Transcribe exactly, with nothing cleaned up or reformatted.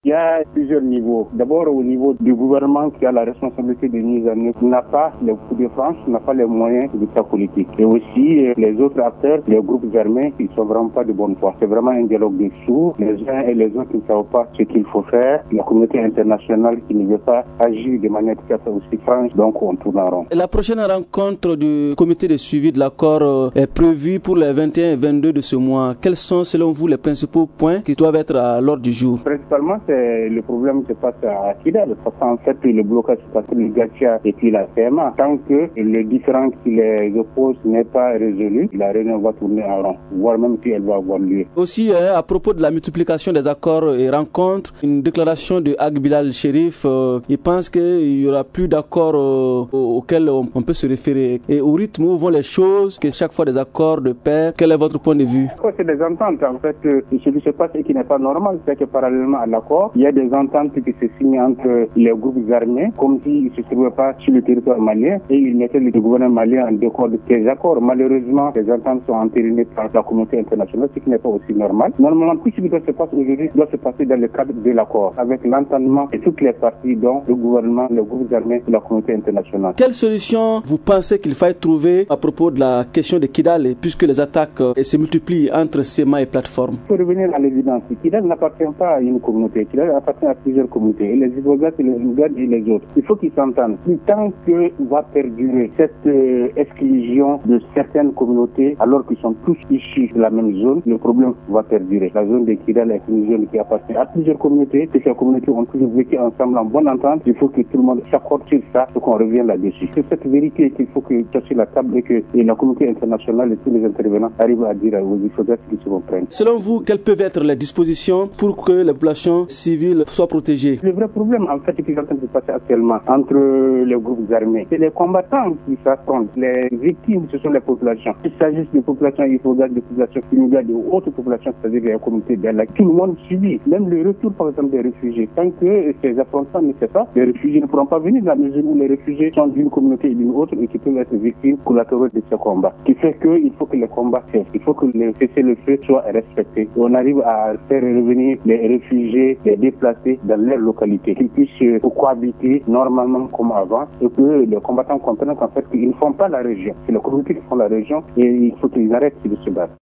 Il y a plusieurs niveaux. D'abord, au niveau du gouvernement qui a la responsabilité de mise en œuvre, n'a pas les coups de franche, n'a pas les moyens de sa politique. Et aussi, les autres acteurs, les groupes armés, ils ne sont vraiment pas de bonne foi. C'est vraiment un dialogue de sourds. Les uns et les autres qui ne savent pas ce qu'il faut faire. La communauté internationale qui ne veut pas agir de manière tout à fait aussi franche, donc on tourne en rond. La prochaine rencontre du comité de suivi de l'accord est prévue pour les vingt et un et vingt-deux de ce mois. Quels sont, selon vous, les principaux points qui doivent être à l'ordre du jour? Principalement, c'est le problème se passe à Kidal, parce qu'en fait, le blocage se passe le Gacha et puis la C M A. Tant que le différend qui les oppose n'est pas résolu, la réunion va tourner en rond, voire même si elle va avoir lieu. Aussi, hein, à propos de la multiplication des accords et rencontres, une déclaration de Ag Bilal Chérif, euh, il pense qu'il y aura plus d'accords euh, auxquels on, on peut se référer. Et au rythme où vont les choses, que chaque fois des accords de paix, quel est votre point de vue? C'est des ententes, en fait. Ce qui se passe et qui n'est pas normal, c'est que parallèlement à l'accord, il y a des ententes qui se signent entre les groupes armés, comme s'ils ne se trouvaient pas sur le territoire malien, et ils mettaient le gouvernement malien en décor de ces accords. Malheureusement, les ententes sont entérinées par la communauté internationale, ce qui n'est pas aussi normal. Normalement, tout ce qui doit se passer aujourd'hui doit se passer dans le cadre de l'accord, avec l'entendement de toutes les parties, dont le gouvernement, les groupes armés et la communauté internationale. Quelle solution vous pensez qu'il faille trouver à propos de la question de Kidal, puisque les attaques euh, se multiplient entre S E M A et plateforme? Il faut revenir à l'évidence. Kidal n'appartient pas à une communauté. Kidal appartient à plusieurs communautés. Et les Ivoiriens, les Ougards et les autres. Il faut qu'ils s'entendent. Tant que va perdurer cette euh, exclusion de certaines communautés, alors qu'ils sont tous issus de la même zone, le problème va perdurer. La zone de Kidal est une zone qui appartient à plusieurs communautés. Et ces communautés ont toujours vécu ensemble en bonne entente. Il faut que tout le monde s'accorde sur ça et qu'on revienne là-dessus. C'est cette vérité qu'il faut que soit sur la table et que et la communauté internationale et tous les intervenants arrivent à dire aux Ivoiriens qu'ils se comprennent. Selon vous, quelles peuvent être les dispositions pour que les populations civiles soient protégées? Le vrai problème, en fait, qui est en train de se passer actuellement entre les groupes armés, c'est les combattants qui s'affrontent. Les victimes, ce sont les populations. Il s'agit de populations ivoiriennes, de populations immigrées, de autres populations, c'est-à-dire les communautés dans laquelle tout le monde subit. Même le retour, par exemple, des réfugiés. Tant que ces affrontements ne se passent pas, les réfugiés ne pourront pas venir dans la mesure où les réfugiés sont d'une communauté et d'une autre et qui peuvent être victimes collatérales de ces combats. Ce qui fait qu'il faut que les combats cessent. Il faut que le cessez-le-feu soit respecté. On arrive à faire revenir les réfugiés, les déplacés dans leur localité, qu'ils puissent cohabiter normalement comme avant et que les combattants comprennent qu'en fait qu'ils ne font pas la région. C'est les communautés qui font la région et il faut qu'ils arrêtent de se battre.